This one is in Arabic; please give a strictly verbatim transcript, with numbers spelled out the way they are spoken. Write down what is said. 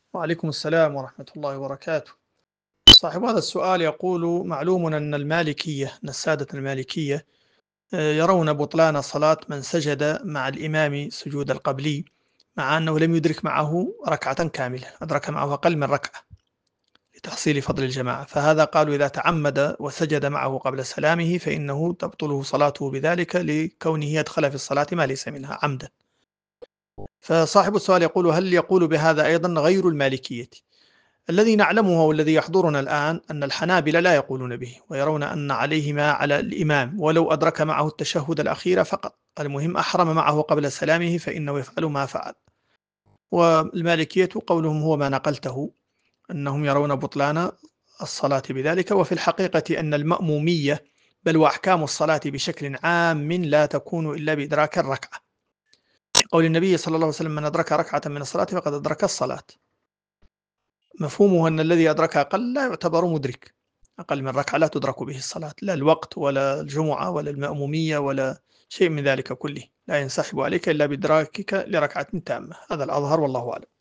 وعليكم السلام ورحمة الله وبركاته. صاحب هذا السؤال يقول: معلوم أن المالكية أن السادة المالكية آه، يرون بطلان صلاة من سجد مع الإمام سجود القبلي، مع أنه لم يدرك معه ركعة كاملة، أدرك معه أقل من ركعة لتحصيل فضل الجماعة. فهذا قالوا إذا تعمد وسجد معه قبل سلامه فإنه تبطله صلاته بذلك، لكونه يدخل في الصلاة ما ليس منها عمدا. فصاحب السؤال يقول: هل يقول بهذا أيضا غير المالكية؟ الذي نعلمه والذي يحضرنا الآن أن الحنابلة لا يقولون به، ويرون أن عليه ما على الإمام ولو أدرك معه التشهد الأخير فقط، المهم أحرم معه قبل سلامه فإنه يفعل ما فعل. والمالكية قولهم هو ما نقلته، أنهم يرون بطلان الصلاة بذلك. وفي الحقيقة أن المأمومية بل وأحكام الصلاة بشكل عام لا تكون إلا بإدراك الركعة، قول النبي صلى الله عليه وسلم: من أدرك ركعة من الصلاة فقد أدرك الصلاة. مفهومه أن الذي أدرك أقل لا يعتبر مدرك، أقل من ركعة لا تدرك به الصلاة، لا الوقت ولا الجمعة ولا المأمومية ولا شيء من ذلك كله، لا ينسحب عليك إلا بإدراكك لركعة تامة. هذا الأظهر والله أعلم.